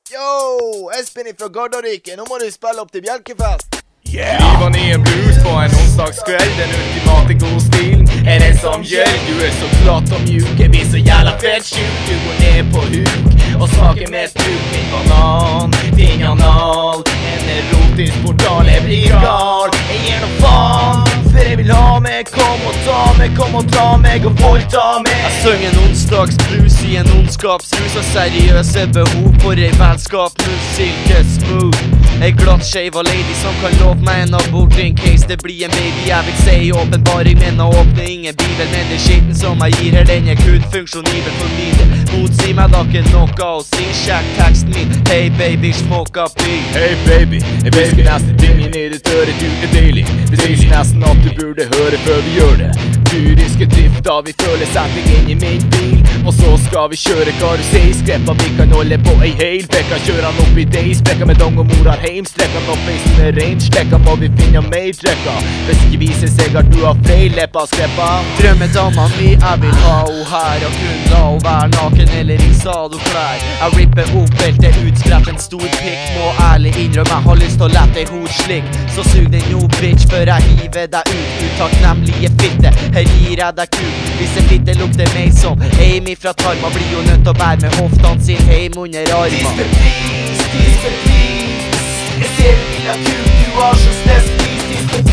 Yo, Espen fra Gardarike, nå må du spille opp til Bjelkefest. Yeah! Vi var ned en blues på en onsdagskveld. Den ultimate godstilen er den som gjelder. Du er så glatt og mjuk, jeg blir så jævla fett sjuk. Du går ned på huk og smaker mest bruk. Min banan, din anal, en erotisk portal. Jeg blir gal, jeg gir noe faen, for jeg vil ha meg. Kom og ta meg og voldta meg. Jeg søng en onsdagsblues i en ondskapsrus og seriøse behov for ei vennskapsmusikk er smooth. Ei glatt skeiva lady som kan love meg en abort in case det blir en baby. Jeg vil si åpenbaring, men å åpne ingen bibel. Men det skitten som jeg gir her, den er kun funksjonibel for min del. Motsi meg da ikke noe og si sjekk teksten min. Hey baby, smoke up beat. Hey baby, jeg visker nesten ting inn i ditt øre, du er deilig. Det sies nesten at du burde høre før vi gjør det. Fyriske drifta, vi føler setting inn i min bil. Og så skal vi kjøre karusei-skreppa. Vi kan holde på ei heil vekka. Kjøre han opp i deg, spekka med dong og morar heim. Strekka han opp feisen med reinslekka. Må vi finne mer drekka. Hvis ikke viser seg at du har feil leppa skreppa. Drømmedama mi, jeg vil ha ho her. Og kun la ho være naken eller i sadoklær. Jeg ripper opp beltet, utspredt en stor pikk. Må ærlig innrømme, jeg har lyst til å lette ei hod slik. Så sug den jo bitch, før jeg hiver deg ut. Utakknemlige fitte, her gir jeg deg kuk. Hvis en fitte lukter meg som Amy fra Tarma, blir jo nødt til å bære med hoftene sin heim under arma. Tis for pris, jeg ser en lilla kuk, du har så stress. Tis for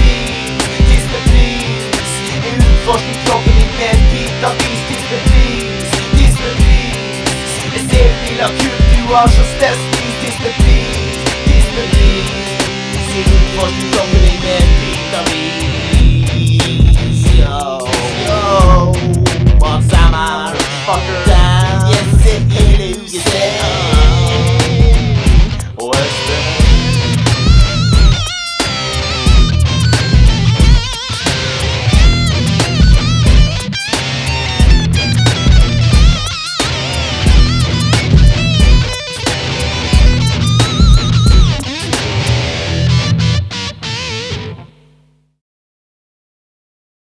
pris, jeg utforsker kroppen din med en bit av is. Tis for pris, jeg ser en lilla kuk, du har så stress. Tis for pris, jeg utforsker kroppen din med en bit av is. Yo, what's up, man? Fucker down, yes it is, you say.